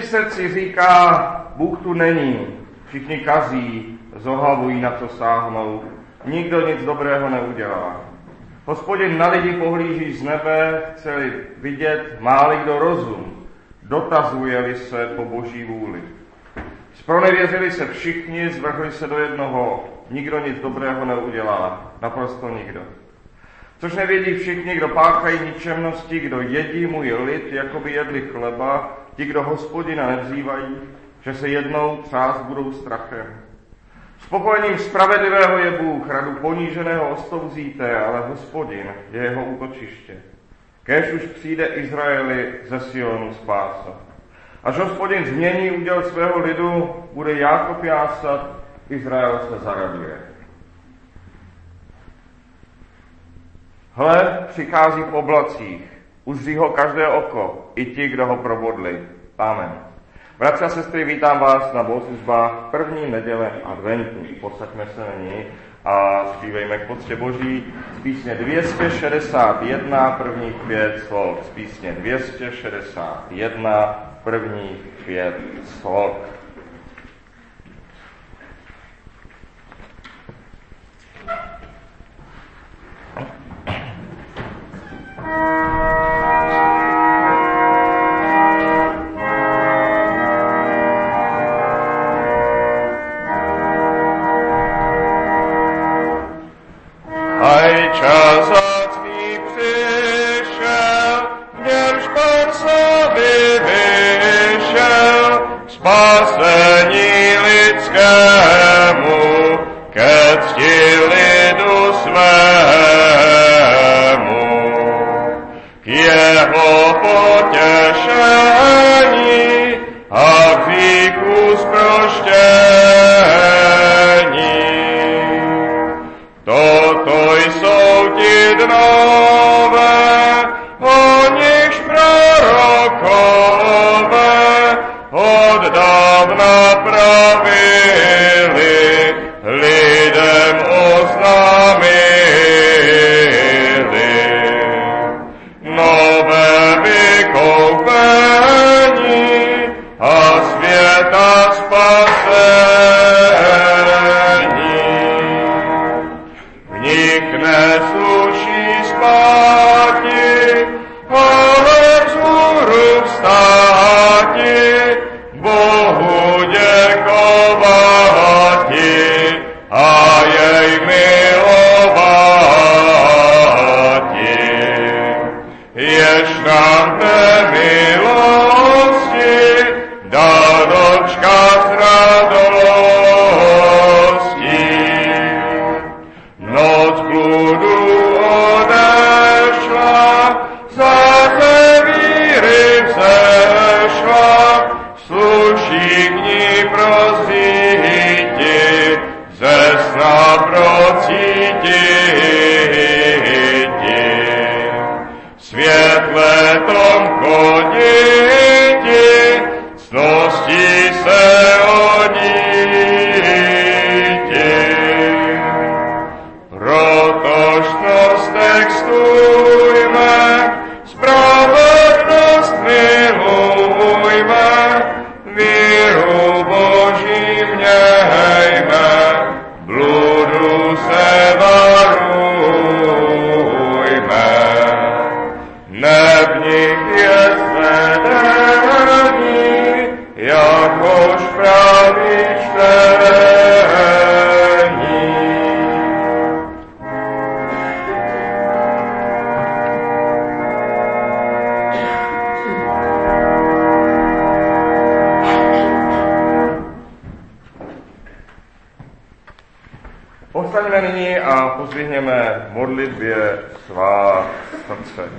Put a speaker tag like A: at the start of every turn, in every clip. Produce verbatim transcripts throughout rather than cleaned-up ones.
A: srdci říká, Bůh tu není, všichni kazí, zohavují na co sáhnou, nikdo nic dobrého neudělá. Hospodin na lidi pohlíží z nebe, chce-li vidět, má-li kdo rozum, dotazuje-li se po boží vůli. Zpronevěřili se všichni, zvrhli se do jednoho, nikdo nic dobrého neudělá, naprosto nikdo. Což nevědí všichni, kdo páchají ničemnosti, kdo jedí můj lid, jako by jedli chleba, ti, kdo Hospodina nevzývají, že se jednou třást budou strachem. Spokojením spravedlivého je Bůh, radu poníženého ostouzíte, ale Hospodin je jeho útočiště. Kéž už přijde Izraeli ze Sionu spása. Až Hospodin změní úděl svého lidu, bude Jákob jásat, Izrael se zaraduje. Hle, přichází v oblacích, uzří ho každé oko, i ti, kdo ho probodli. Amen. Bratři a sestry, vítám vás na bohoslužbách první neděle adventu. Posaďme se na ní a zpívejme k poctě Boží z písně dvě stě šedesát jedna, prvních pět slov. Z písně dvě stě šedesát jedna, prvních pět slov. Povstaňme nyní a pozvihněme modlitbě svá srdce.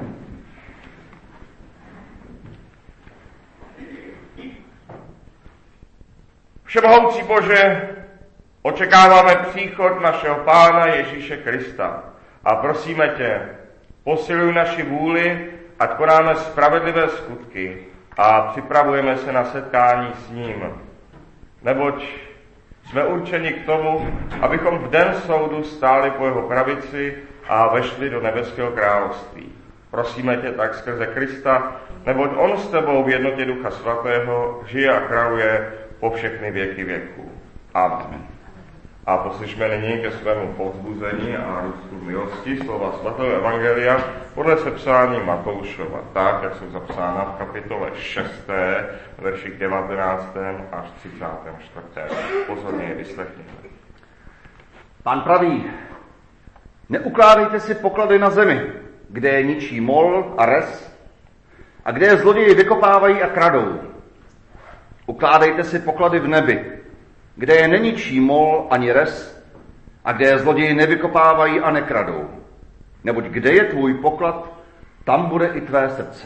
A: Všemohoucí Bože, očekáváme příchod našeho Pána Ježíše Krista a prosíme tě, posiluj naši vůli, ať konáme spravedlivé skutky a připravujeme se na setkání s ním. Neboť jsme určeni k tomu, abychom v den soudu stáli po jeho pravici a vešli do nebeského království. Prosíme tě tak skrze Krista, neboť on s tebou v jednotě Ducha Svatého žije a kráľuje po všechny věky věků. Amen. A poslyšme nyní ke svému povzbuzení a růstu milosti slova svatého evangelia podle sepsání Matoušova, tak, jak jsou zapsána v kapitole šesté, verších devatenáctém až třicátém čtvrtém. Pozorně je vyslechněte.
B: Pán praví, neukládejte si poklady na zemi, kde je ničí mol a res a kde je zloději vykopávají a kradou. Ukládejte si poklady v nebi, kde je neničí mol ani res a kde je zloději nevykopávají a nekradou. Neboť kde je tvůj poklad, tam bude i tvé srdce.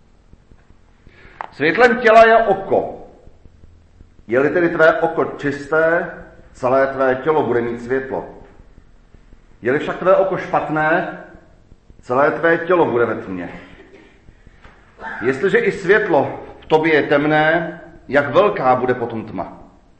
B: Světlem těla je oko. Je-li tedy tvé oko čisté, celé tvé tělo bude mít světlo. Je-li však tvé oko špatné, celé tvé tělo bude ve tmě. Jestliže i světlo v tobě je temné, jak velká bude potom tma.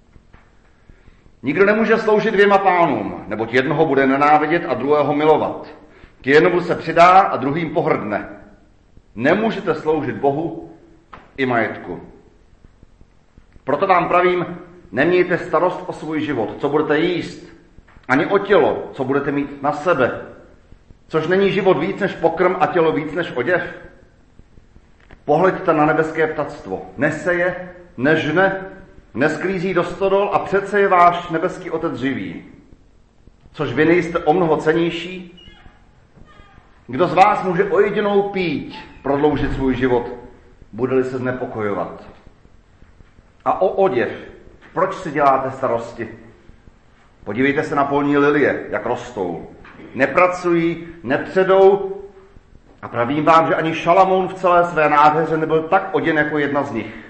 B: Nikdo nemůže sloužit dvěma pánům, neboť jednoho bude nenávidět a druhého milovat. K jednomu se přidá a druhým pohrdne. Nemůžete sloužit Bohu i majetku. Proto vám pravím, nemějte starost o svůj život, co budete jíst, ani o tělo, co budete mít na sebe. Což není život víc než pokrm a tělo víc než oděv. Pohleďte na nebeské ptactvo. Neseje, nežne, nesklízí do stodol a přece je váš nebeský Otec živý. Což vy nejste o mnoho cennější? Kdo z vás může o jedinou píť prodloužit svůj život, bude-li se znepokojovat? A o oděv, proč si děláte starosti? Podívejte se na polní lilie, jak rostou. Nepracují, nepředou a pravím vám, že ani Šalamoun v celé své nádheře nebyl tak oděn jako jedna z nich.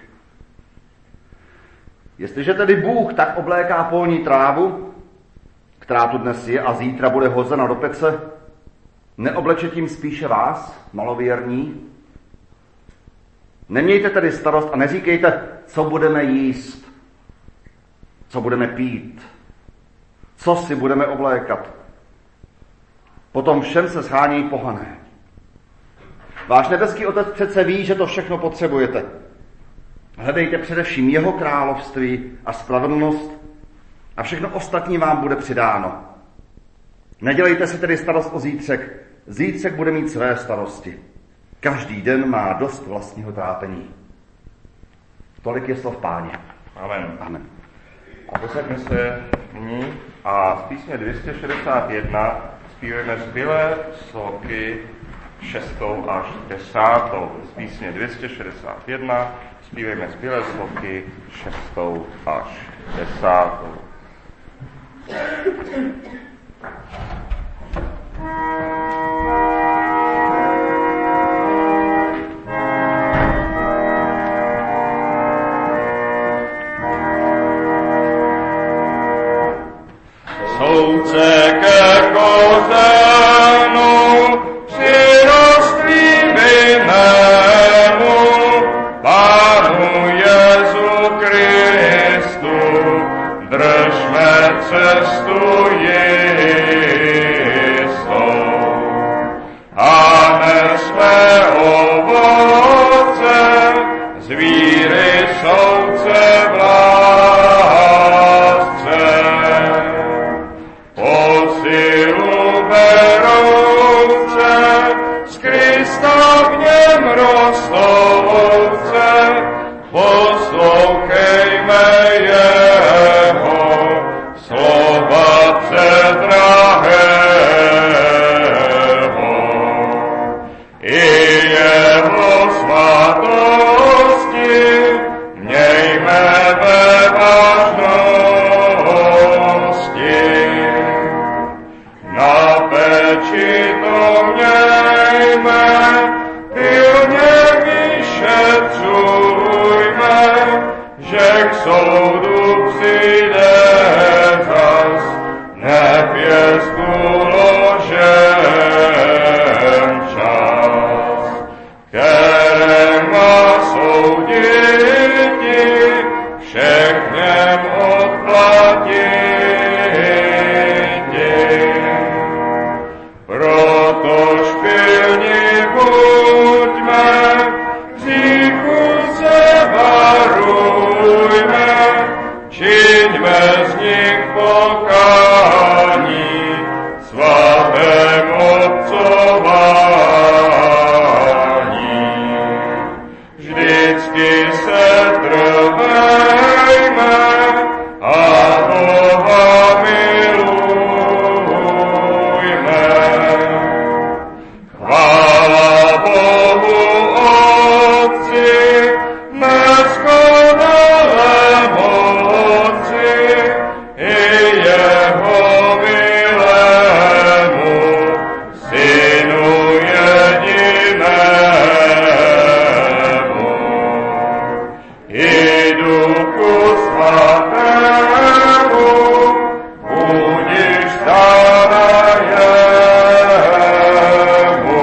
B: Jestliže tedy Bůh tak obléká polní trávu, která tu dnes je a zítra bude hozena do pece, neobleče tím spíše vás, malověrní? Nemějte tedy starost a neříkejte, co budeme jíst, co budeme pít, co si budeme oblékat. Potom všem se shánějí pohané. Váš nebeský Otec přece ví, že to všechno potřebujete. Hledejte především jeho království a spravedlnost a všechno ostatní vám bude přidáno. Nedělejte si tedy starost o zítřek. Zítřek bude mít své starosti. Každý den má dost vlastního trápení. Tolik je slov Páně.
A: Amen.
B: Amen.
A: A posaďme se nyní a z písně dvě stě šedesát jedna zpívejme zbylé sloky šestou až desátou. Z písně dvě stě šedesát jedna zpívejme zbylé sloky šestou až desátou.
C: Soudce ke kozenu, přiroství vinnému, Pánu Jezu Kristu, držme cestu jistou. A nesme ovoce, z víry soudce v lásce. Posilu berouce, z Krista v něm rostouce, poslouchejme jeho slova předrahého. I pokání, svátém obcování. Vždycky se trvejme a Boha milujme. Chvála Bohu Otci, neskonalé moci, i jeho milému Synu jedinému, i Duchu Svatému, budiž stále jemu.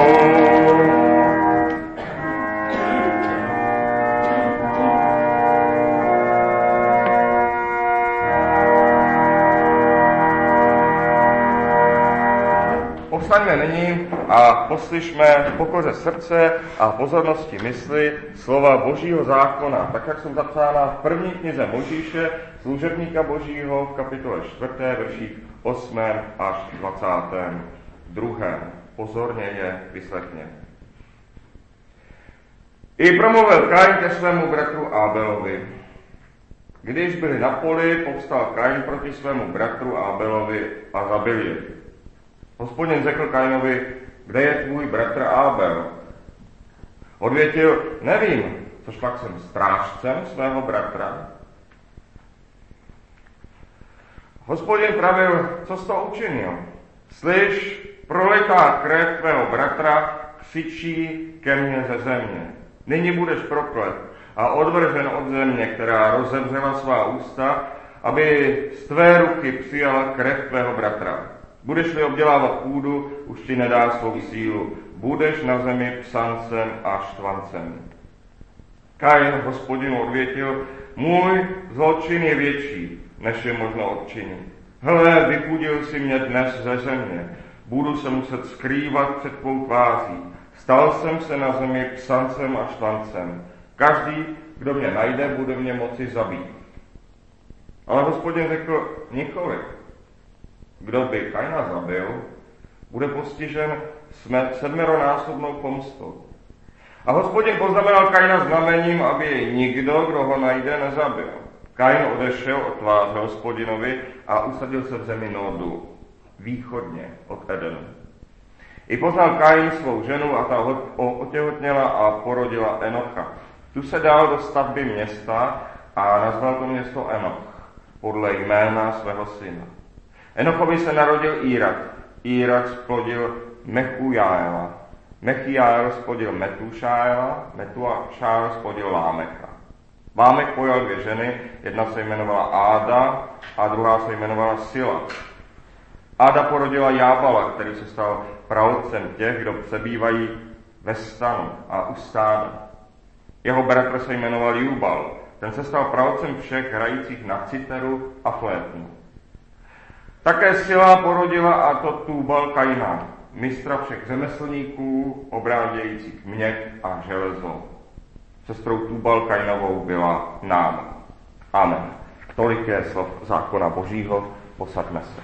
A: Povstaňme nyní a poslyšme v pokoře srdce a pozornosti mysli slova Božího zákona, tak jak jsou zapsána v první knize Mojžíše, služebníka Božího, v kapitole čtvrté, verších osmém až dvacátém druhém. Pozorně je vyslechněte. I promluvil Kain ke svému bratru Ábelovi. Když byli na poli, povstal Kain proti svému bratru Ábelovi a zabil jej. Hospodin řekl Kainovi, kde je tvůj bratr Ábel? Odvětil, nevím, což pak jsem strážcem svého bratra. Hospodin pravil, co jsi to učinil? Slyš, prolitá krev tvého bratra křičí ke mně ze země. Nyní budeš proklet a odvržen od země, která rozevřela svá ústa, aby z tvé ruky přijala krev tvého bratra. Budeš-li obdělávat půdu, už ti nedá svou sílu. Budeš na zemi psancem a štvancem. Kain Hospodinu odvětil, můj zločin je větší, než je možno odčinit. Hle, vypudil si mě dnes ze země. Budu se muset skrývat před tvou tváří. Stal jsem se na zemi psancem a štvancem. Každý, kdo mě najde, bude mě moci zabít. Ale Hospodin řekl, nikoliv. Kdo by Kaina zabil, bude postižen sedmeronásobnou pomstou. A Hospodin poznamenal Kaina znamením, aby jej nikdo, kdo ho najde, nezabil. Kain odešel od tváře Hospodinovi a usadil se v zemi Nódu, východně od Edenu. I poznal Kain svou ženu a ta otěhotněla a porodila Enocha. Tu se dal do stavby města a nazval to město Enoch, podle jména svého syna. Enochovi se narodil Írak. Írak splodil Mechujáela. Mechijáel splodil Metušáela. Metušáel splodil Lámecha. Lámech pojal dvě ženy, jedna se jmenovala Áda a druhá se jmenovala Sila. Áda porodila Jábala, který se stal praotcem těch, kdo přebývají ve stanu a u stáda. Jeho bratr se jmenoval Júbal. Ten se stal praotcem všech hrajících na citeru a flétnu. Také Sila porodila a to Túbal Kaina, mistra všech řemeslníků, obrádějících měď a železo. Sestrou Túbal Kainovou byla Náma. Amen. Tolik je slov zákona Božího, posaďme se.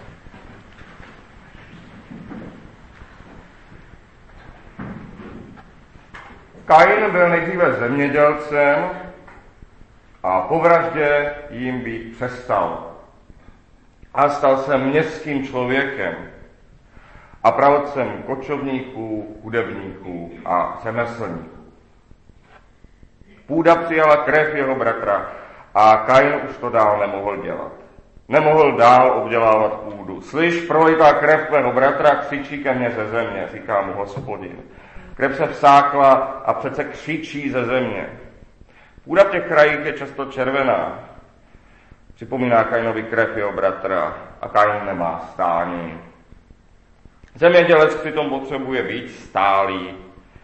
A: Kain byl nejdříve zemědělcem a po vraždě jim být přestal. A stal se městským člověkem a praotcem kočovníků, hudebníků a řemeslníků. Půda přijala krev jeho bratra a Kain už to dál nemohl dělat. Nemohl dál obdělávat půdu. Slyš, prolitá krev tvého bratra křičí ke mně ze země, říká mu Hospodin. Krev se vsákla a přece křičí ze země. Půda v těch krajích je často červená. Připomíná Kainovi krev jeho bratra a Kain nemá stání. Zemědělec přitom potřebuje být stálý.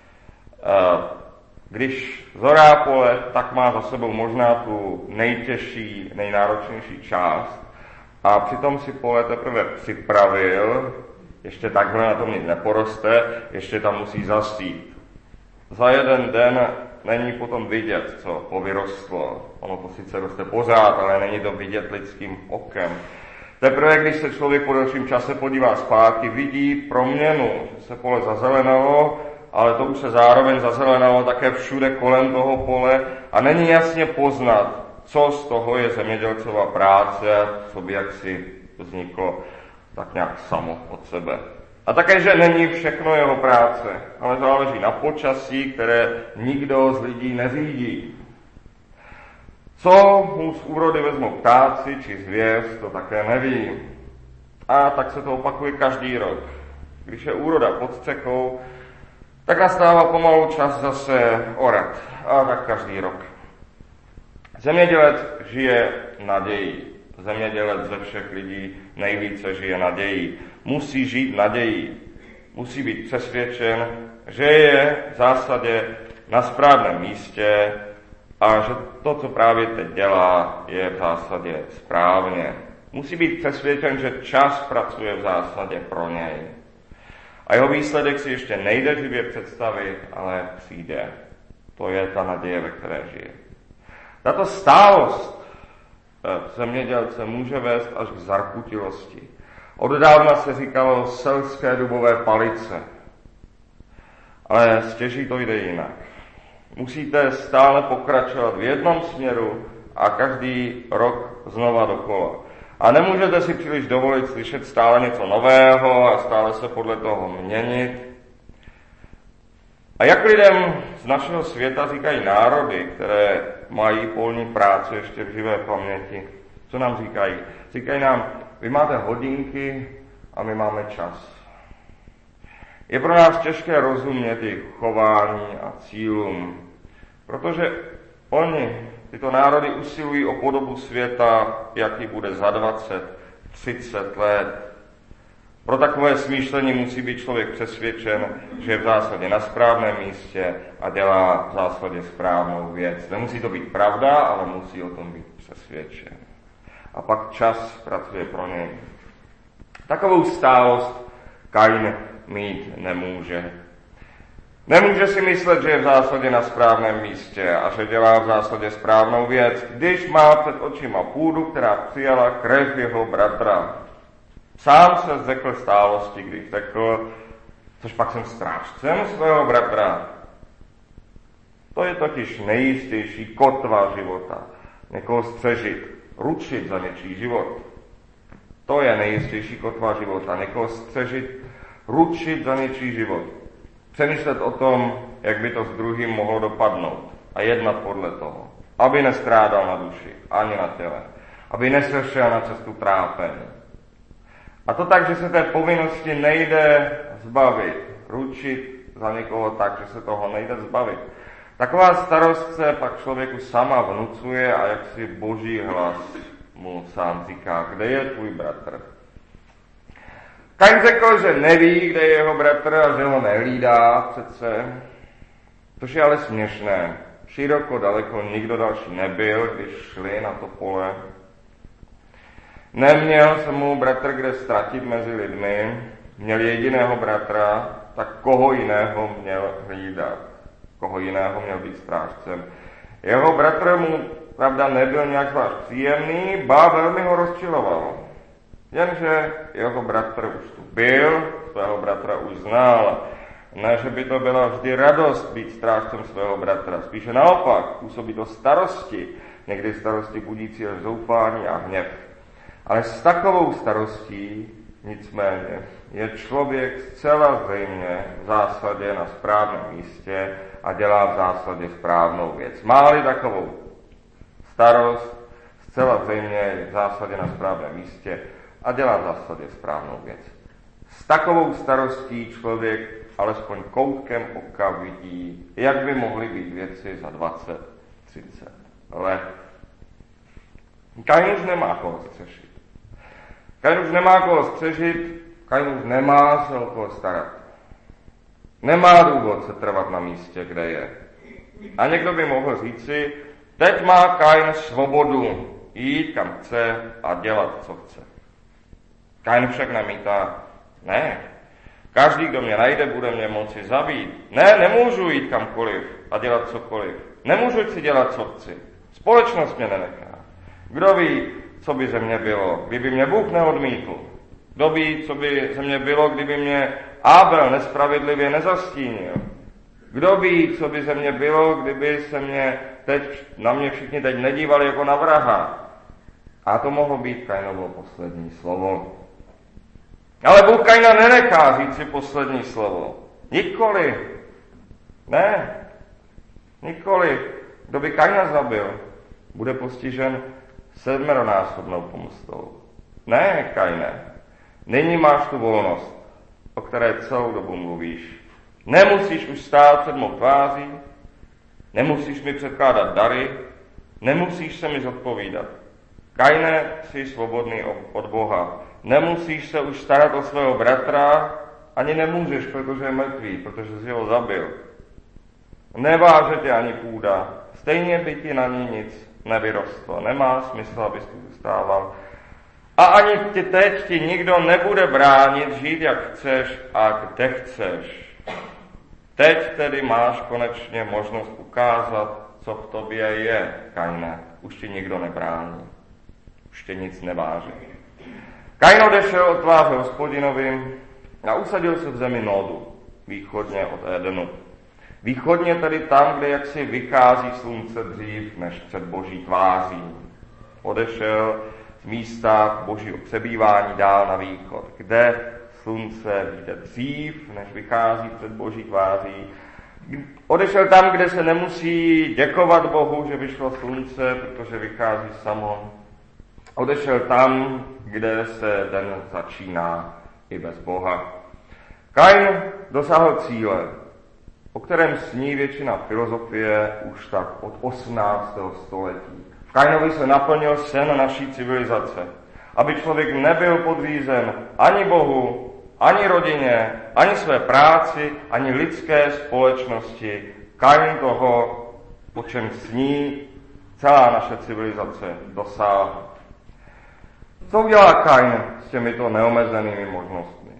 A: Když zorá pole, tak má za sebou možná tu nejtěžší, nejnáročnější část a přitom si pole teprve připravil, ještě takhle na tom nic neporoste, ještě tam musí zasít. Za jeden den není potom vidět, co povyrostlo. Ono to sice roste pořád, ale není to vidět lidským okem. Teprve, když se člověk po delším čase podívá zpátky, vidí proměnu, že se pole zazelenalo, ale to už se zároveň zazelenalo také všude kolem toho pole a není jasně poznat, co z toho je zemědělcova práce, co by jaksi vzniklo tak nějak samo od sebe. A také, že není všechno jeho práce, ale záleží na počasí, které nikdo z lidí neřídí. Co mu z úrody vezmou ptáci či zvěř, to také neví. A tak se to opakuje každý rok. Když je úroda pod střechou, tak nastává pomalu čas zase orat. A tak každý rok. Zemědělec žije nadějí. Zemědělec ze všech lidí nejvíce žije nadějí. Musí žít nadějí. Musí být přesvědčen, že je v zásadě na správném místě a že to, co právě teď dělá, je v zásadě správně. Musí být přesvědčen, že čas pracuje v zásadě pro něj. A jeho výsledek si ještě nejde živě představit, ale přijde. To je ta naděje, ve které žije. Tato stálost zemědělce může vést až k zarputilosti. Oddávna se říkalo selské dubové palice. Ale stěží to jde jinak. Musíte stále pokračovat v jednom směru a každý rok znova dokola. A nemůžete si příliš dovolit slyšet stále něco nového a stále se podle toho měnit. A jak lidem z našeho světa říkají národy, které mají polní práci ještě v živé paměti, co nám říkají? Říkají nám, vy máte hodinky a my máme čas. Je pro nás těžké rozumět jejich chování a cílům, protože oni, tyto národy, usilují o podobu světa, jaký bude za dvacet, třicet let. Pro takové smýšlení musí být člověk přesvědčen, že je v zásadě na správném místě a dělá v zásadě správnou věc. Nemusí to být pravda, ale musí o tom být přesvědčen. A pak čas pracuje pro něj. Takovou stálost Kain mít nemůže. Nemůže si myslet, že je v zásadě na správném místě a že dělá v zásadě správnou věc, když má před očima půdu, která přijala krev jeho bratra. Sám se zřekl stálosti, když řekl, což pak jsem strážcem svého bratra. To je totiž nejistější kotva života. Někoho střežit, ručit za něčí život. To je nejistější kotva života. Někoho střežit, ručit za něčí život. Přemýšlet o tom, jak by to s druhým mohlo dopadnout a jednat podle toho, aby nestrádal na duši, ani na těle, aby nesešel na cestu trápení. A to tak, že se té povinnosti nejde zbavit, ručit za někoho tak, že se toho nejde zbavit. Taková starost se pak člověku sama vnucuje a jak si boží hlas mu sám říká, kde je tvůj bratr. Kain řekl, že neví, kde je jeho bratr a že ho nehlídá přece, což je ale směšné. Široko, daleko nikdo další nebyl, když šli na to pole. Neměl se mu bratr kde ztratit mezi lidmi, měl jediného bratra, tak koho jiného měl hlídat, koho jiného měl být strážcem. Jeho bratr mu, pravda, nebyl nějak zvlášť příjemný, ba velmi ho rozčiloval. Jenže jeho bratr už tu byl, svého bratra už znal. Ne, že by to byla vždy radost být strážcem svého bratra, spíše naopak, působí to starosti, někdy starosti budící až zoufání a hněv. Ale s takovou starostí, nicméně, je člověk zcela zřejmě v zásadě na správném místě a dělá v zásadě správnou věc. Má-li takovou starost, zcela zřejmě je v zásadě na správném místě a dělá v zásadě správnou věc. S takovou starostí člověk alespoň koutkem oka vidí, jak by mohly být věci za dvacet, třicet let. Kain už nemá koho střešit. Kain už nemá koho střežit, Kain už nemá se o koho starat. Nemá důvod se trvat na místě, kde je. A někdo by mohl říci, teď má Kain svobodu jít kam chce a dělat, co chce. Kain však namítá, ne, každý, kdo mě najde, bude mě moci zabít. Ne, nemůžu jít kamkoliv a dělat cokoliv. Nemůžu si dělat, co chci. Společnost mě nenechá. Kdo ví, co by ze mě bylo, kdyby mě Bůh neodmítl? Kdo ví, co by ze mě bylo, kdyby mě Abel nespravedlivě nezastínil? Kdo ví, co by ze mě bylo, kdyby se mě teď, na mě všichni teď nedívali jako na vraha? A to mohlo být Kainovo poslední slovo. Ale Bůh Kaina nenechá říct si poslední slovo. Nikoli. Ne. Nikoli. Kdo by Kaina zabil, bude postižen sedmeronásobnou pomstou. Ne, Kaine. Nyní máš tu volnost, o které celou dobu mluvíš. Nemusíš už stát před mou tváří, nemusíš mi předkládat dary, nemusíš se mi zodpovídat. Kaine, jsi svobodný od Boha. Nemusíš se už starat o svého bratra, ani nemůžeš, protože je mrtvý, protože jsi ho zabil. Neváže tě ani půda, stejně by ti na ní nic nevyrostlo. Nemá smysl, abys tu zůstával. A ani ti teď ti nikdo nebude bránit žít, jak chceš a kde chceš. Teď tedy máš konečně možnost ukázat, co v tobě je, Kaine. Už ti nikdo nebrání. Už tě nic neváží. Kain odešel od tváře Hospodinovi a usadil se v zemi Nódu, východně od Édenu. Východně tedy tam, kde jaksi vychází slunce dřív než před Boží tváří. Odešel z místa Božího přebývání dál na východ, kde slunce vyjde dřív, než vychází před Boží tváří. Odešel tam, kde se nemusí děkovat Bohu, že vyšlo slunce, protože vychází samo. Odešel tam, kde se den začíná i bez Boha. Kain dosáhl cíle, o kterém sní většina filozofie už tak od osmnáctého století. V Kainovi se naplnil sen naší civilizace, aby člověk nebyl podřízen ani Bohu, ani rodině, ani své práci, ani lidské společnosti. Kain toho, o čem sní celá naše civilizace, dosáhla. Co udělá Kain s těmito neomezenými možnostmi?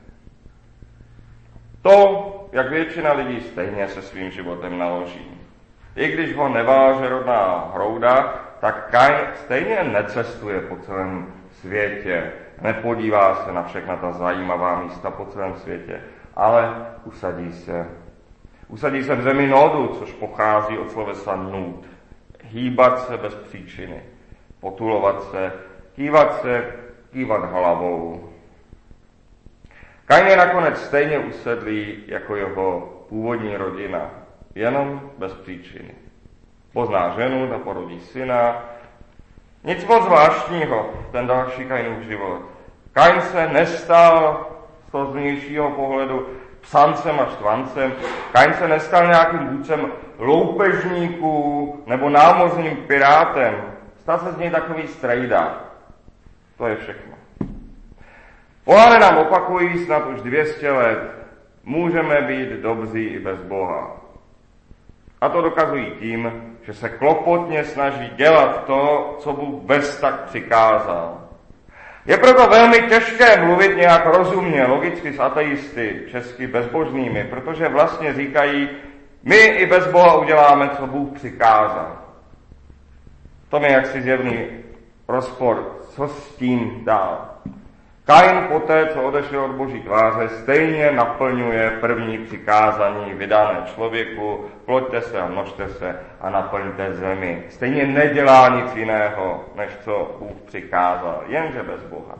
A: To, jak většina lidí stejně se svým životem naloží. I když ho neváže rodná hrouda, tak Kain stejně necestuje po celém světě, nepodívá se na všechna ta zajímavá místa po celém světě, ale usadí se. Usadí se v zemi Nódu, což pochází od slovesa nůd. Hýbat se bez příčiny, potulovat se, kývat se, kývat hlavou. Kain je nakonec stejně usedlý jako jeho původní rodina, jenom bez příčiny. Pozná ženu, ta porodí syna. Nic moc zvláštního, ten další Kainův život. Kain se nestal z toho zvnějšího pohledu psancem a štvancem. Kain se nestal nějakým vůdcem loupežníků nebo námořním pirátem. Stal se z něj takový strejda. To je všechno. Pohané nám opakují snad už dvě stě let. Můžeme být dobří i bez Boha. A to dokazují tím, že se klopotně snaží dělat to, co Bůh bez tak přikázal. Je proto velmi těžké mluvit nějak rozumně, logicky s ateisty, česky bezbožnými, protože vlastně říkají, my i bez Boha uděláme, co Bůh přikázal. To je jaksi zjevný rozpor. Co s tím dál? Kain poté, co odešel od Boží tváře, stejně naplňuje první přikázání vydané člověku, ploďte se a množte se a naplňte zemi. Stejně nedělá nic jiného, než co Bůh přikázal, jenže bez Boha.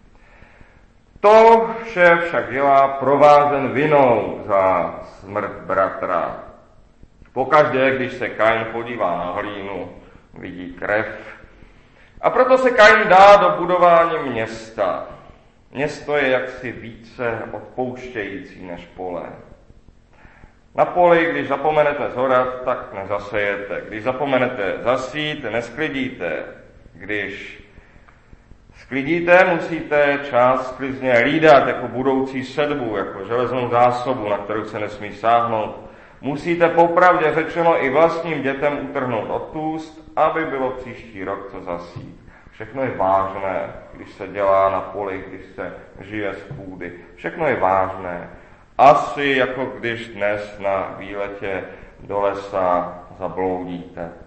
A: To vše však dělá provázen vinou za smrt bratra. Pokaždé, když se Kain podívá na hlínu, vidí krev. A proto se Kain dá do budování města. Město je jaksi více odpouštějící než pole. Na poli, když zapomenete zorat, tak nezasejete. Když zapomenete zasít, nesklidíte. Když sklidíte, musíte část sklizně hlídat jako budoucí sedbu, jako železnou zásobu, na kterou se nesmí sáhnout. Musíte popravdě řečeno i vlastním dětem utrhnout od úst, aby bylo příští rok co zasít. Všechno je vážné, když se dělá na poli, když se žije z půdy. Všechno je vážné. Asi jako když dnes na výletě do lesa zabloudíte.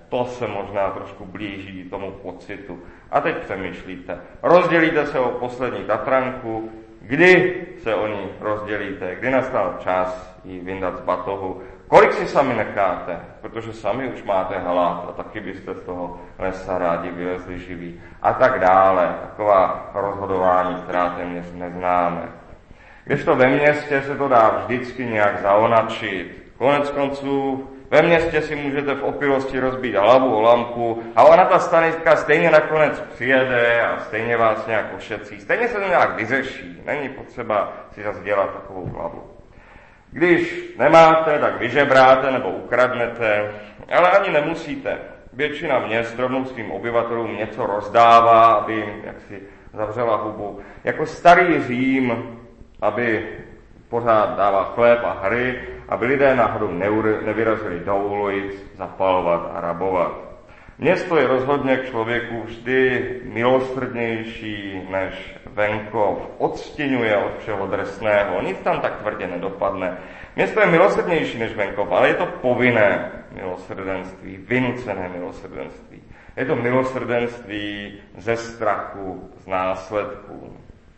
A: to se možná trošku blíží tomu pocitu. A teď přemýšlíte. Rozdělíte se o poslední Tatranku, kdy se o ní rozdělíte, kdy nastal čas ji vyndat z batohu, kolik si sami necháte, protože sami už máte halát a taky byste z toho lesa rádi vylezli živí. A tak dále. Taková rozhodování, která téměř neznáme. Kdežto ve městě se to dá vždycky nějak zaonačit. Konec konců ve městě si můžete v opilosti rozbít hlavu o lampu a ona ta stanička stejně nakonec přijede a stejně vás nějak ošetří. Stejně se to nějak vyřeší. Není potřeba si zase dělat takovou hlavu. Když nemáte, tak vyžebráte nebo ukradnete, ale ani nemusíte. Většina měst rovnou svým obyvatelům něco rozdává, aby jim jaksi zavřela hubu. Jako starý Řím, aby pořád dával chléb a hry, aby lidé náhodou nevyrazili do ulic zapalovat a rabovat. Město je rozhodně k člověku vždy milosrdnější než venkov, odstěňuje od všeho drsného, nic tam tak tvrdě nedopadne. Město je milosrdnější než venkov, ale je to povinné milosrdenství, vynucené milosrdenství. Je to milosrdenství ze strachu, z následků.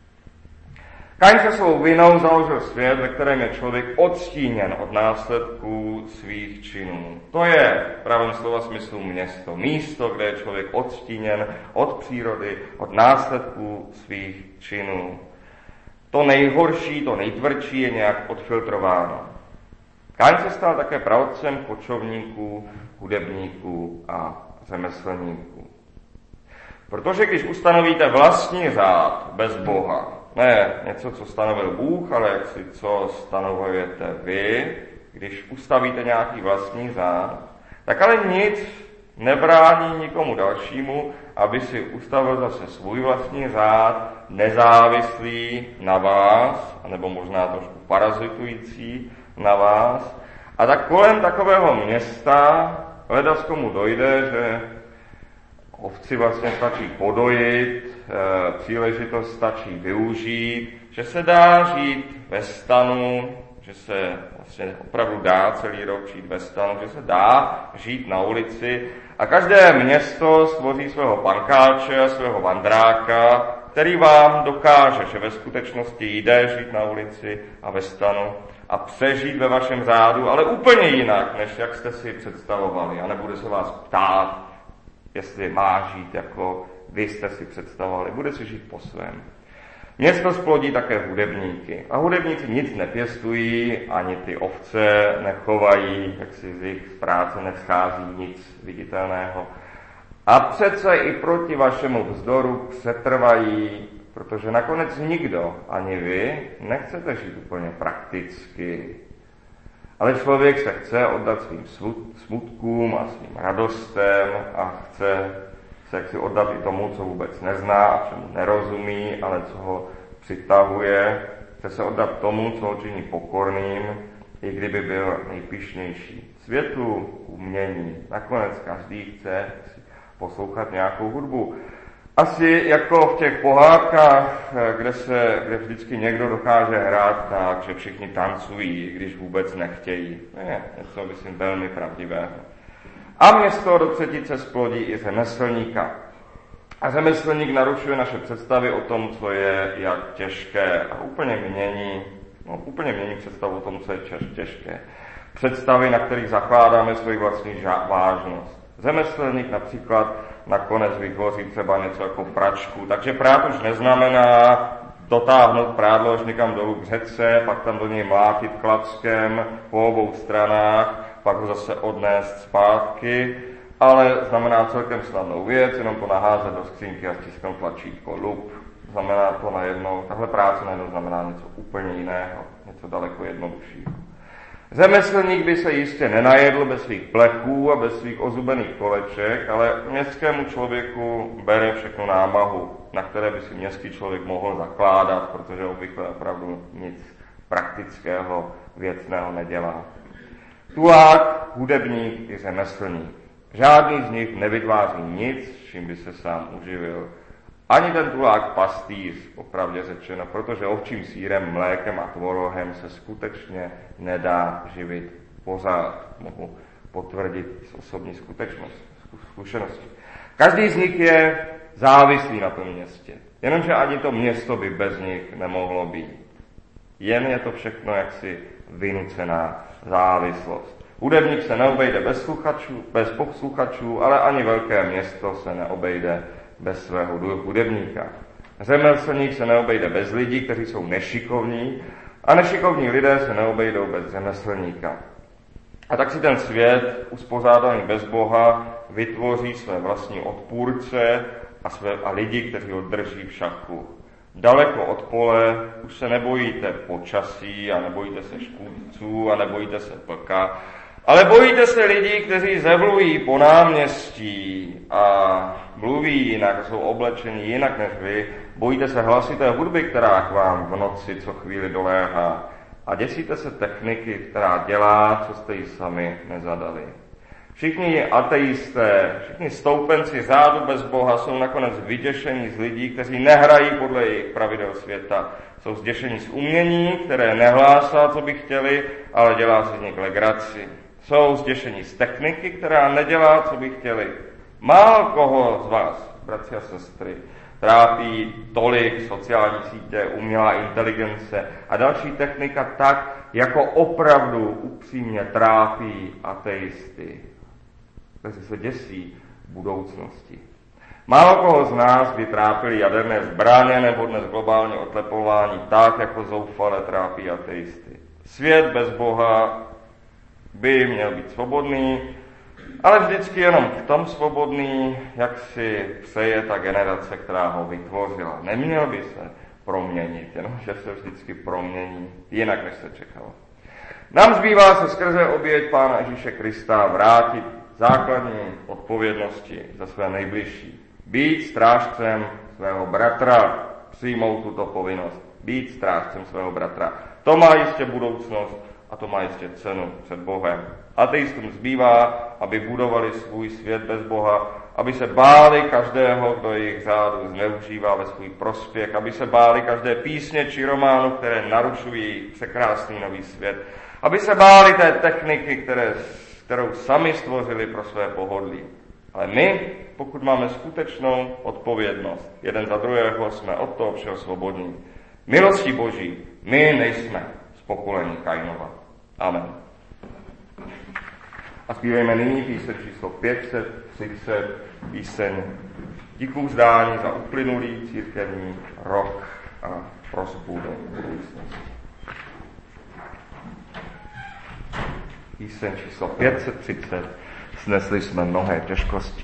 A: Kain se svou vinou založil svět, ve kterém je člověk odstíněn od následků svých činů. To je v pravém slova smyslu město. Místo, kde je člověk odstíněn od přírody, od následků svých činů. To nejhorší, to nejtvrdší je nějak odfiltrováno. Kain se stal také praotcem kočovníků, hudebníků a řemeslníků. Protože když ustanovíte vlastní řád bez Boha, ne něco, co stanovil Bůh, ale jak si co stanovujete vy, když ustavíte nějaký vlastní řád, tak ale nic nebrání nikomu dalšímu, aby si ustavil zase svůj vlastní řád, nezávislý na vás, nebo možná trošku parazitující na vás. A tak kolem takového města ledas komu dojde, že ovci vlastně stačí podojit, e, příležitost stačí využít, že se dá žít ve stanu, že se vlastně opravdu dá celý rok žít ve stanu, že se dá žít na ulici a každé město stvoří svého pankáče, svého vandráka, který vám dokáže, že ve skutečnosti jde žít na ulici a ve stanu a přežít ve vašem řádu, ale úplně jinak, než jak jste si představovali a nebude se vás ptát, jestli má žít, jako vy jste si představovali. Bude si žít po svém. Město splodí také hudebníky. A hudebníci nic nepěstují, ani ty ovce nechovají, jak si z jejich práce neschází nic viditelného. A přece i proti vašemu vzdoru přetrvají, protože nakonec nikdo, ani vy, nechcete žít úplně prakticky. Ale člověk se chce oddat svým smutkům a svým radostem a chce se jaksi oddat i tomu, co vůbec nezná a čemu nerozumí, ale co ho přitahuje. Chce se oddat tomu, co ho činí pokorným, i kdyby byl nejpyšnější. Světu, umění. Nakonec každý chce poslouchat nějakou hudbu. Asi jako v těch pohádkách, kde, se, kde vždycky někdo dokáže hrát tak, že všichni tancují, když vůbec nechtějí. Je něco, myslím, velmi pravdivého. A město do třetice splodí i řemeslníka. A řemeslník narušuje naše představy o tom, co je jak těžké a úplně mění, no, úplně mění představu o tom, co je těžké. Představy, na kterých zakládáme svoji vlastní vážnost. Řemeslník například nakonec vytvoří třeba něco jako pračku. Takže prát už neznamená dotáhnout prádlo až někam dolů k řece, pak tam do něj mlátit klackem po obou stranách, pak ho zase odnést zpátky, ale znamená celkem snadnou věc, jenom to naházet do skřínky a stisknout tlačítko lup. Znamená to najednou, tahle práce najednou znamená něco úplně jiného, něco daleko jednoduššího. Řemeslník by se jistě nenajedl bez svých plechů a bez svých ozubených koleček, ale městskému člověku bere všechno námahu, na které by si městský člověk mohl zakládat, protože obvykle opravdu nic praktického, věcného nedělá. Tulák, hudebník i řemeslník. Žádný z nich nevytváří nic, čím by se sám uživil. Ani ten tulák pastýř, popravdě řečeno, protože ovčím sýrem, mlékem a tvorohem se skutečně nedá živit pořád. Mohu potvrdit z osobní zkušenosti. Každý z nich je závislý na tom městě. Jenomže ani to město by bez nich nemohlo být. Jen je to všechno jaksi vynucená závislost. Hudebník se neobejde bez sluchačů, bez posluchačů, ale ani velké město se neobejde bez svého hudebníka. Řemeslník se neobejde bez lidí, kteří jsou nešikovní, a nešikovní lidé se neobejdou bez řemeslníka. A tak si ten svět, uspořádaný bez Boha, vytvoří své vlastní odpůrce a, své, a lidi, kteří ho drží v šachu. Daleko od pole už se nebojíte počasí a nebojíte se škůdců a nebojíte se vlka, ale bojíte se lidí, kteří zevlují po náměstí a mluví jinak, jsou oblečení jinak než vy. Bojíte se hlasité hudby, která k vám v noci co chvíli doléhá. A děsíte se techniky, která dělá, co jste jí sami nezadali. Všichni ateisté, všichni stoupenci řádu bez Boha jsou nakonec vyděšení z lidí, kteří nehrají podle jejich pravidel světa. Jsou zděšení z umění, které nehlásá, co by chtěli, ale dělá si z nich legraci. Jsou zděšení z techniky, která nedělá, co by chtěli. Málo koho z vás, bratři a sestry, trápí tolik sociální sítě, umělá inteligence a další technika tak, jako opravdu upřímně trápí ateisty, kteří se děsí budoucnosti. Málo koho z nás by trápili jaderné zbraně nebo dnes globální oteplování tak, jako zoufale trápí ateisty. Svět bez Boha by měl být svobodný, ale vždycky jenom v tom svobodný, jak si přeje ta generace, která ho vytvořila. Neměl by se proměnit, jenomže se vždycky promění jinak, než se čekalo. Nám zbývá se skrze oběť Pána Ježíše Krista vrátit základní odpovědnosti za své nejbližší. Být strážcem svého bratra, přijmout tuto povinnost. Být strážcem svého bratra. To má jistě budoucnost a to má jistě cenu před Bohem. Ateistům zbývá, aby budovali svůj svět bez Boha, aby se báli každého, kdo jejich řádu zneužívá ve svůj prospěch, aby se báli každé písně či románu, které narušují překrásný nový svět, aby se báli té techniky, které, kterou sami stvořili pro své pohodlí. Ale my, pokud máme skutečnou odpovědnost, jeden za druhého, jsme od toho všeho svobodní. Milostí Boží, my nejsme z pokolení Kainova. Amen. A zpívejme nyní píseň číslo pět set třicet, píseň díků vzdání za uplynulý církevní rok a prosbu do budoucnosti. Píseň číslo pět set třicet, snesli jsme mnohé těžkosti.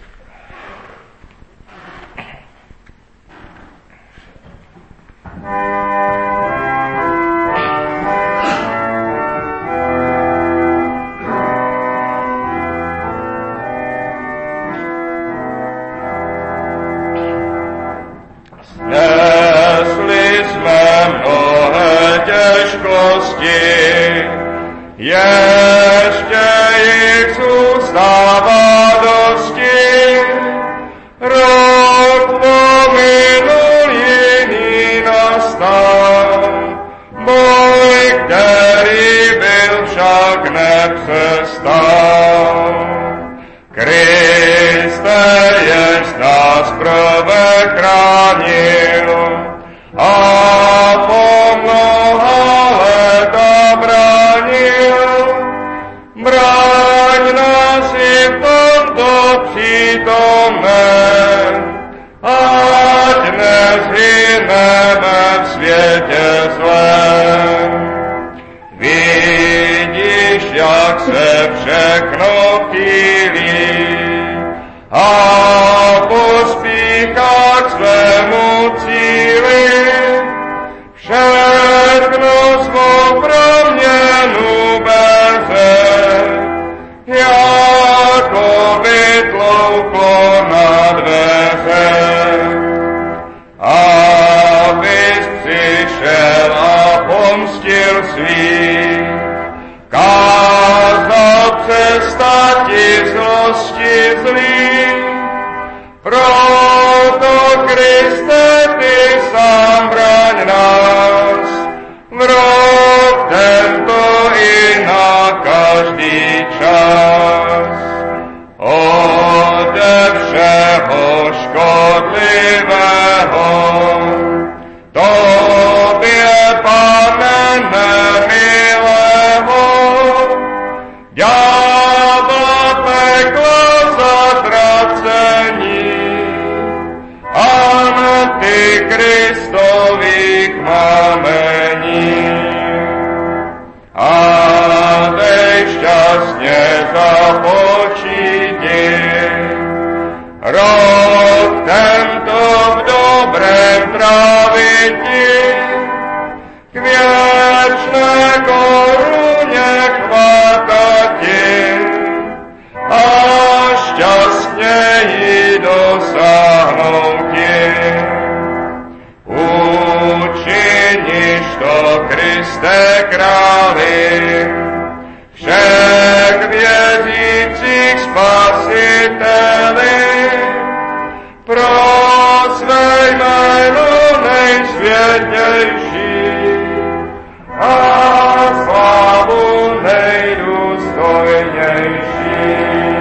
C: Ještě jich zůstává dosti, rok pominul, jiný nastal. Boj, který byl, však nepřestal. Kriste, jež nás prve chránil a po mnoha léta bránil, bráň nás i v tomto přítomném, ať nezhyneme v světě zlém. Vidíš, jak se všechno chýlí a pospíchá k svému cíli. Všechno svou proměnu beze, jako vytlouklo na dveře. Abys přišel a pomstil svých, kázal přestati zlosti zlých. Proto, Kriste, ty kamení. A dej šťastne započíti, rok tento v dobrém tráviti, k věčné koruně chvátati a šťastně ji dosáhnouti. Učiniš to, Kriste králi, všech věřících spasiteli, pro své jméno nejsvětější a slávu nejdůstojnější.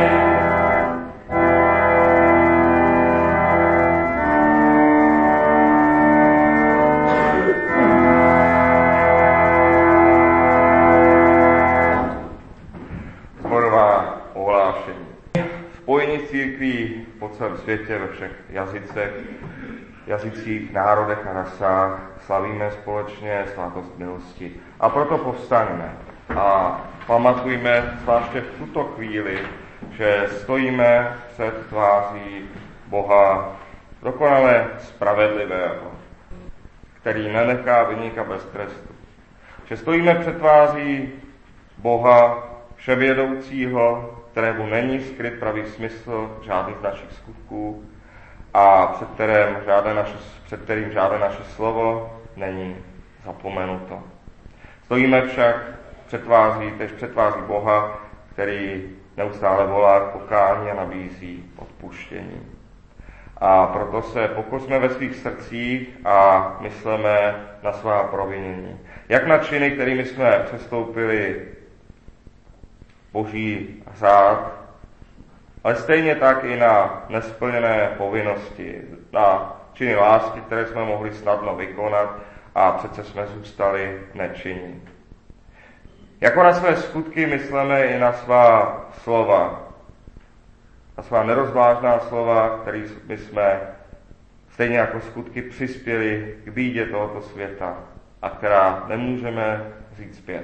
A: Spojení církví po celém světě, ve všech jazycech, jazycích, národech a rasách slavíme společně svátost milosti. A proto povstaňme a pamatujme zvláště v tuto chvíli, že stojíme před tváří Boha dokonale spravedlivého, který nenechá viníka bez trestu. Že stojíme před tváří Boha vševědoucího, kterému není skryt pravý smysl žádných z našich skutků a před kterým žádné naše, před kterým žádné naše slovo není zapomenuto. Stojíme však před tváří, tež před tváří Boha, který neustále volá k pokání a nabízí odpuštění. A proto se pokořme ve svých srdcích a mysleme na svá provinění. Jak na činy, kterými jsme přestoupili Boží řád, ale stejně tak i na nesplněné povinnosti, na činy lásky, které jsme mohli snadno vykonat a přece jsme zůstali nečinní. Jako na své skutky myslíme i na svá slova, na svá nerozvážná slova, kterými jsme stejně jako skutky přispěli k bídě tohoto světa a která nemůžeme říct zpět.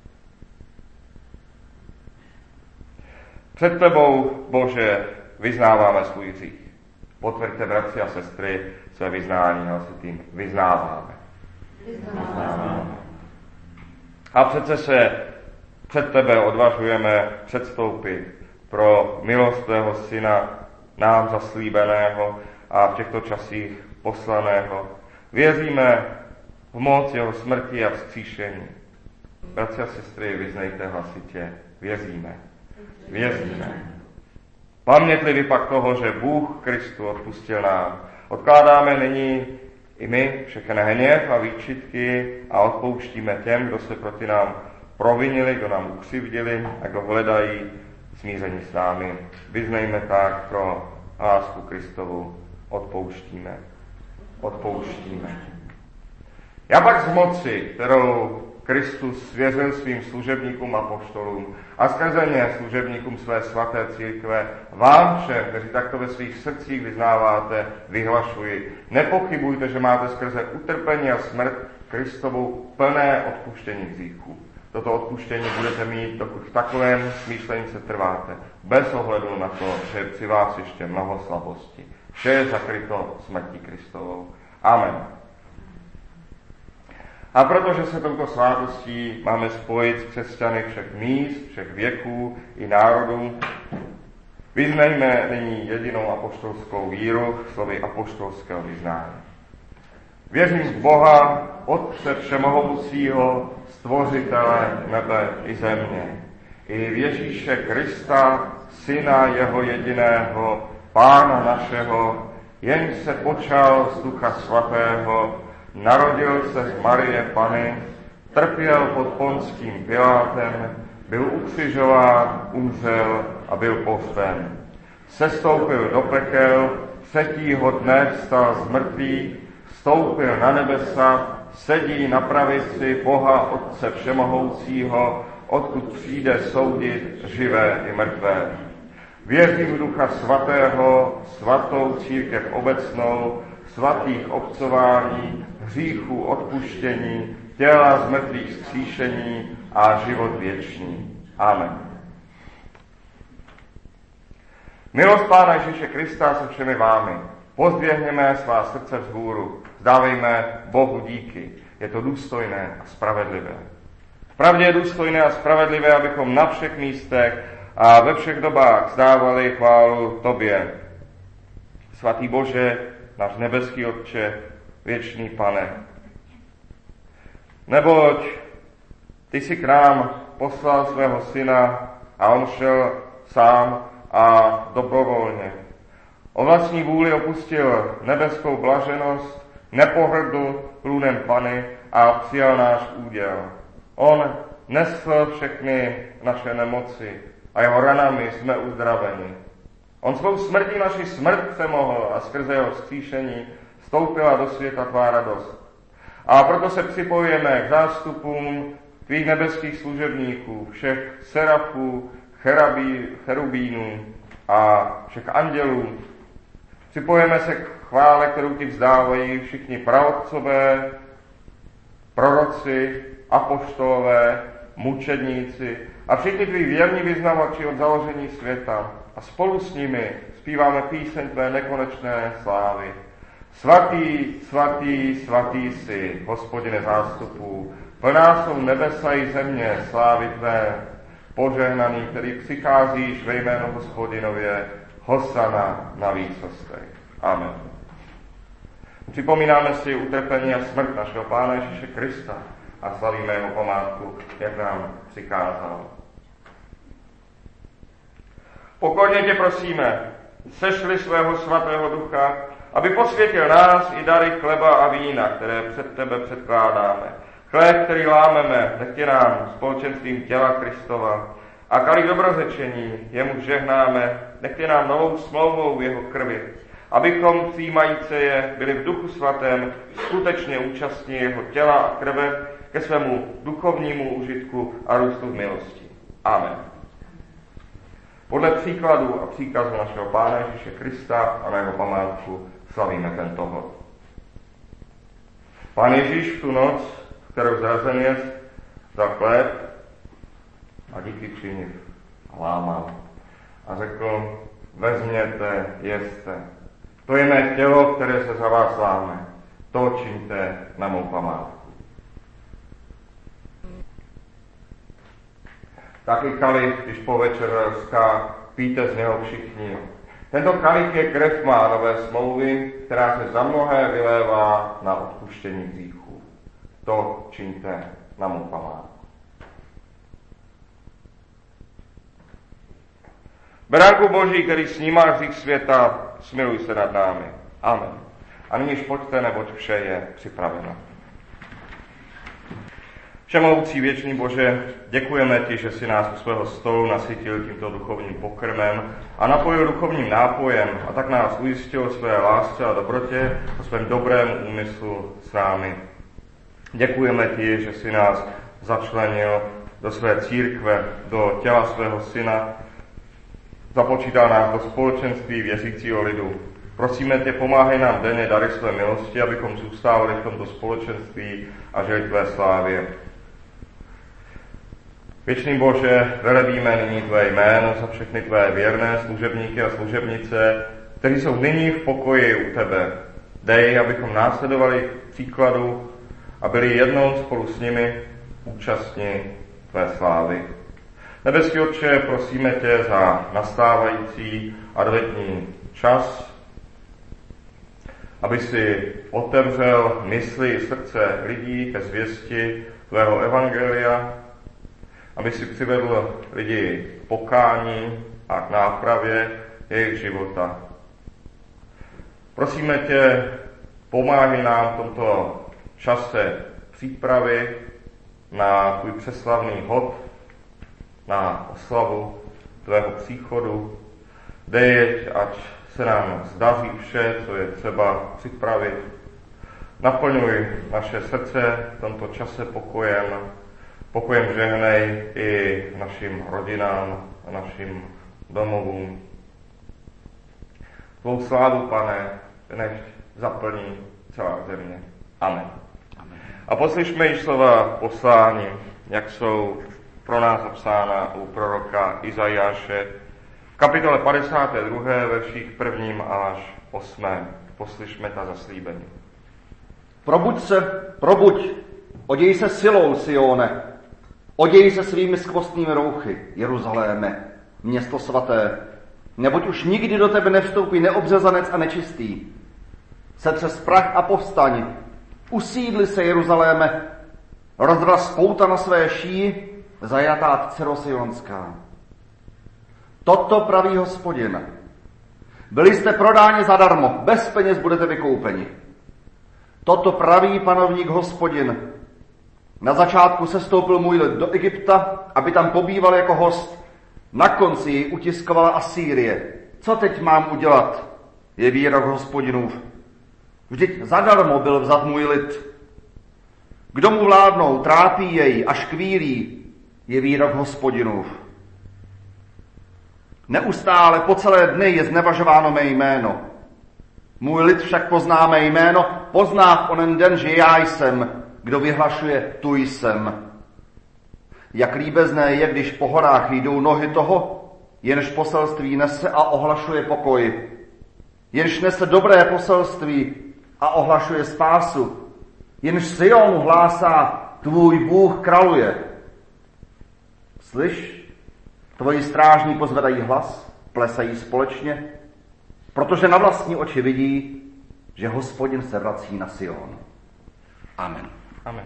A: Před tebou, Bože, vyznáváme svůj hřích. Potvrďte, bratři a sestry, své vyznání hlasitým. Vyznáváme. Vyznáváme. A přece se před tebe odvažujeme předstoupit pro milost tvého syna, nám zaslíbeného a v těchto časích poslaného. Věříme v moc jeho smrti a vzkříšení. Bratři a sestry, vyznejte hlasitě. Věříme. Věříme. Pamětliví pak toho, že Bůh Kristu odpustil nám. Odkládáme nyní i my všechny hněv a výčitky a odpouštíme těm, kdo se proti nám provinili, kdo nám ukřivdili a kdo hledají smíření s námi. Vyznejme tak pro lásku Kristovu. Odpouštíme. Odpouštíme. Já pak z moci, kterou Kristus svěřil svým služebníkům a apoštolům a skrze ně služebníkům své svaté církve, vám všem, kteří takto ve svých srdcích vyznáváte, vyhlašuji. Nepochybujte, že máte skrze utrpení a smrt Kristovu plné odpuštění hříchů. Toto odpuštění budete mít, dokud v takovém smýšlení se trváte, bez ohledu na to, že je při vás ještě mnoho slabosti. Vše je zakryto smrtí Kristovou. Amen. A protože se touto svátostí máme spojit s křesťany všech míst, všech věků i národů, vyznejme nyní jedinou apoštolskou víru slovy apoštolského vyznání. Věřím v Boha, Otce všemohoucího, stvořitele nebe i země, i v Ježíše Krista, Syna jeho jediného, Pána našeho, jenž se počal z Ducha Svatého, narodil se z Marie Panny, trpěl pod Ponským Pilátem, byl ukřižován, umřel a byl pohřben. Sestoupil do pekel, třetího dne vstal z mrtvých, vstoupil na nebesa, sedí na pravici Boha Otce všemohoucího, odkud přijde soudit živé i mrtvé. Věřím v Ducha Svatého, svatou církev obecnou, svatých obcování, hříchu odpuštění, těla z mrtvých vzkříšení a život věčný. Amen. Milost Pána Ježíše Krista se všemi vámi. Pozdvěhněme svá srdce vzhůru. Zdávejme Bohu díky. Je to důstojné a spravedlivé. Vpravdě je důstojné a spravedlivé, abychom na všech místech a ve všech dobách vzdávali chválu Tobě. Svatý Bože, náš nebeský Otče, věčný Pane. Neboť Ty jsi k nám poslal svého Syna a on šel sám a dobrovolně. O vlastní vůli opustil nebeskou blaženost, nepohrdl lůnem Pany a přijal náš úděl. On nesl všechny naše nemoci a jeho ranami jsme uzdraveni. On svou smrtí naši smrt přemohl a skrze jeho vzkříšení vstoupila do světa tvá radost. A proto se připojujeme k zástupům tvých nebeských služebníků, všech serafů, cherabí, cherubínů a všech andělů. Připojujeme se k chvále, kterou ti vzdávají všichni praotcové, proroci, apoštolové, mučedníci a všichni tví věrní vyznavači od založení světa. A spolu s nimi zpíváme píseň tvé nekonečné slávy. Svatý, svatý, svatý jsi, Hospodine zástupů, plná jsou nebesa i země slávy tvé, požehnaný, který přicházíš ve jménu Hospodinově, Hosana na výsostech. Amen. Připomínáme si utrpení a smrt našeho Pána Ježíše Krista a slavíme jeho památku, jak nám přikázal. Pokorně tě prosíme, sešli svého svatého ducha, aby posvětil nás i dary chleba a vína, které před tebe předkládáme. Chléb, který lámeme, nechtě nám společenstvím těla Kristova a kalich dobrozečení, jemu žehnáme, nechtě nám novou smlouvou jeho krvi, abychom přijímajíce je byli v duchu svatém skutečně účastní jeho těla a krve ke svému duchovnímu užitku a růstu v milosti. Amen. Podle příkladu a příkazu našeho Pána Ježíše Krista a na jeho památku slavíme tento hod. Pán Ježíš v tu noc, v kterou zrazen jest, vzal chléb a díky činiv a lámal a řekl, vezměte, jeste. To je mé tělo, které se za vás láme. To čiňte na mou památku. Taky kalich, když po večeru rozká, pijte z něho všichni. Tento kalich je krev má nové smlouvy, která se za mnohé vylévá na odpuštění hříchů. To čiňte na mou památku. Beránku Boží, který snímá hřích světa, smiluj se nad námi. Amen. A nyníž pojďte, neboť vše je připraveno. Všemohoucí věčný Bože, děkujeme ti, že jsi nás u svého stolu nasytil tímto duchovním pokrmem a napojil duchovním nápojem a tak nás ujistil o své lásce a dobrotě, o svém dobrému úmyslu s námi. Děkujeme ti, že jsi nás začlenil do své církve, do těla svého syna, započítal nás do společenství věřícího lidu. Prosíme tě, pomáhej nám denně dary své milosti, abychom zůstávali v tomto společenství a žili tvé slávě. Věčný Bože, velebíme nyní tvé jméno za všechny tvé věrné služebníky a služebnice, kteří jsou nyní v pokoji u tebe. Dej, abychom následovali příkladu a byli jednou spolu s nimi účastní tvé slávy. Nebeský Otče, prosíme tě za nastávající adventní čas, aby si otevřel mysli i srdce lidí ke zvěsti tvého evangelia, aby si přivedl lidi k pokání a k nápravě jejich života. Prosíme tě, pomáhej nám v tomto čase přípravy na tvůj přeslavný hod, na oslavu tvého příchodu. Dej, ať se nám zdaří vše, co je třeba připravit. Naplňuj naše srdce v tomto čase pokojem. Pokojem žehnej i našim rodinám a našim domovům. Tvou slávu, Pane, nechť zaplní celá země. Amen. A poslyšme již slova poslání, jak jsou pro nás zapsána u proroka Izajáše v kapitole padesáté druhé verších prvním až osmém. Poslyšme ta zaslíbení.
B: Probuď se, probuď, oděj se silou, Sione, oděj se svými skvostnými rouchy, Jeruzaléme, město svaté, neboť už nikdy do tebe nevstoupí neobřezanec a nečistý. Setřes prach a povstaň, usídli se, Jeruzaléme, rozvraz pouta na své šíji, zajatá dcero Sionská. Toto praví Hospodin. Byli jste prodáni zadarmo, bez peněz budete vykoupeni. Toto praví panovník Hospodin. Na začátku sestoupil můj lid do Egypta, aby tam pobýval jako host. Na konci jej utiskovala Asýrie. Co teď mám udělat? Je výrok Hospodinův. Vždyť zadarmo byl vzat můj lid. Kdo mu vládnou, trápí jej a škvílí, je výrok Hospodinův. Neustále po celé dny je znevažováno mé jméno. Můj lid však pozná mé jméno, pozná v onen den, že já jsem, kdo vyhlašuje, tu jsem. Jak líbezné je, když po horách jdou nohy toho, jenž poselství nese a ohlašuje pokoj. Jenž nese dobré poselství a ohlašuje spásu. Jenž Sionu hlásá, tvůj Bůh králuje. Slyš, tvoji strážní pozvedají hlas, plesají společně, protože na vlastní oči vidí, že Hospodin se vrací na Sion. Amen.
A: Amen.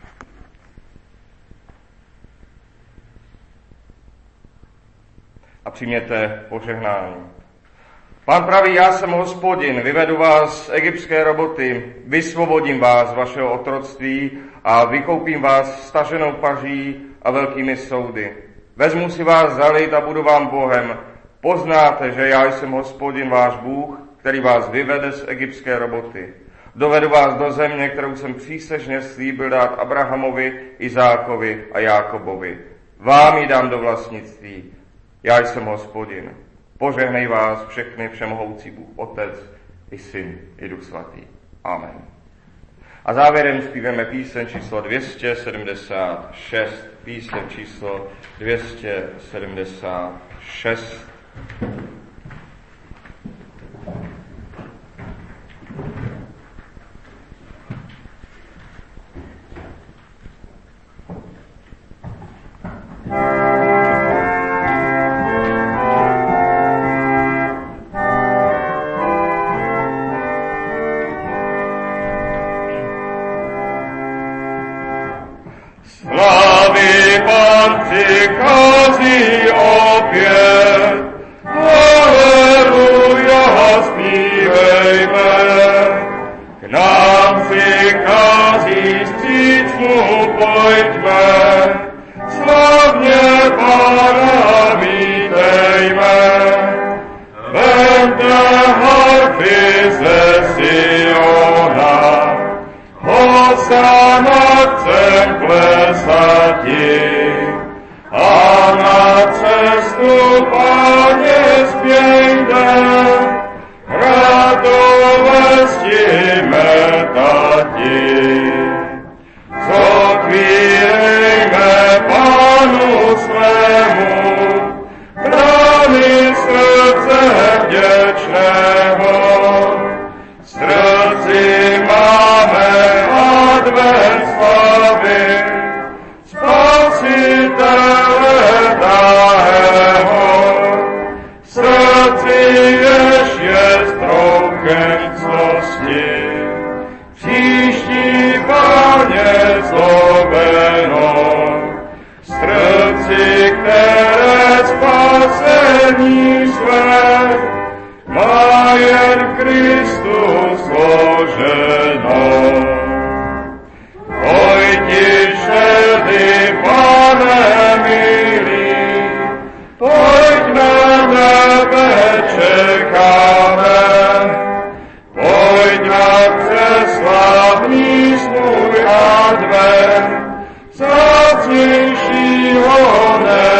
A: A přijměte požehnání. Pán praví, já jsem Hospodin, vyvedu vás z egyptské roboty, vysvobodím vás z vašeho otroctví a vykoupím vás staženou paží a velkými soudy. Vezmu si vás za lid a budu vám Bohem. Poznáte, že já jsem Hospodin, váš Bůh, který vás vyvede z egyptské roboty. Dovedu vás do země, kterou jsem přísežně slíbil dát Abrahamovi, Izákovi a Jákobovi. Vám ji dám do vlastnictví. Já jsem Hospodin. Požehnej vás všechny všemohoucí Bůh, Otec i Syn i Duch Svatý. Amen. A závěrem zpíváme píseň číslo dvě stě sedmdesát šest. Píseň číslo dvě stě sedmdesát šest.
C: Přichází opět, haleluja, zpívejme. K nám přichází, vstříc mu pojďme, slavně Pána vítejme. Vemte harfy ze Siona, Hosana chcem plesati. A na cestu Páně zpějte, radovestíme tati. Zokvírejme Pánu svému, brány srdce vděčného. V srdci máme advent slavy, Spasitele dahého, v srdci jež je strouchem cnosti, příští Páně zlobeno, v srdci, které spasení své, má jen Kristus složeno. Pojď tedy, Pane milý, pojď na nebe čekáme, pojď na přeslavný svůj advent, vzácnějšího ne.